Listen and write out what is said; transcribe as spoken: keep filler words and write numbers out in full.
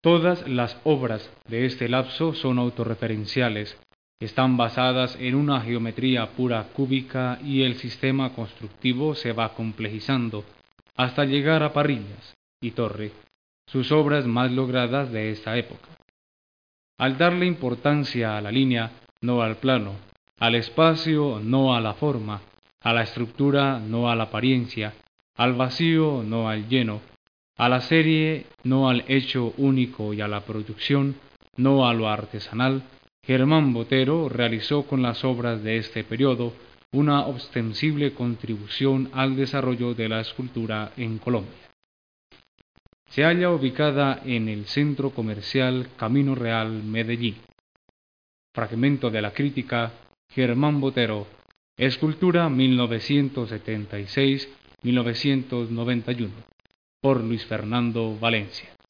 Todas las obras de este lapso son autorreferenciales, están basadas en una geometría pura cúbica y el sistema constructivo se va complejizando hasta llegar a Parrillas y Torre, sus obras más logradas de esta época. Al darle importancia a la línea, no al plano, al espacio, no a la forma, a la estructura, no a la apariencia, al vacío, no al lleno, a la serie, no al hecho único y a la producción, no a lo artesanal, Germán Botero realizó con las obras de este periodo una ostensible contribución al desarrollo de la escultura en Colombia. Se halla ubicada en el centro comercial Camino Real, Medellín. Fragmento de la crítica, Germán Botero, Escultura mil novecientos setenta y seis a mil novecientos noventa y uno, por Luis Fernando Valencia.